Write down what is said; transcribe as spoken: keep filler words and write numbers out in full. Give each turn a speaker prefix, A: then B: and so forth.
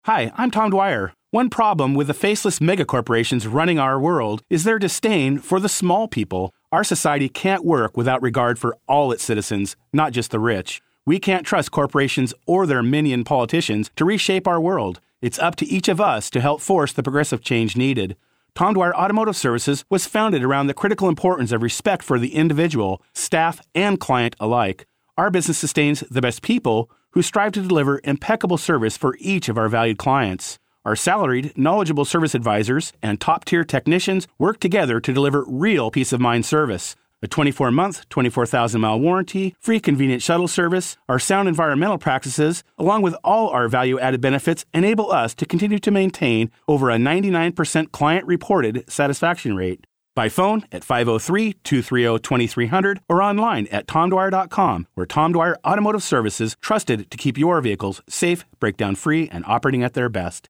A: Hi, I'm Tom Dwyer. One problem with the faceless megacorporations running our world is their disdain for the small people. Our society can't work without regard for all its citizens, not just the rich. We can't trust corporations or their minion politicians to reshape our world. It's up to each of us to help force the progressive change needed. Tom Dwyer Automotive Services was founded around the critical importance of respect for the individual, staff, and client alike. Our business sustains the best people who strive to deliver impeccable service for each of our valued clients. Our salaried, knowledgeable service advisors and top-tier technicians work together to deliver real peace of mind service. A twenty-four month, twenty-four thousand mile warranty, free convenient shuttle service, our sound environmental practices, along with all our value-added benefits, enable us to continue to maintain over a ninety-nine percent client-reported satisfaction rate. By phone at five oh three, two three oh, two three zero zero or online at tom dwyer dot com, where Tom Dwyer Automotive Services trusted to keep your vehicles safe, breakdown-free, and operating at their best.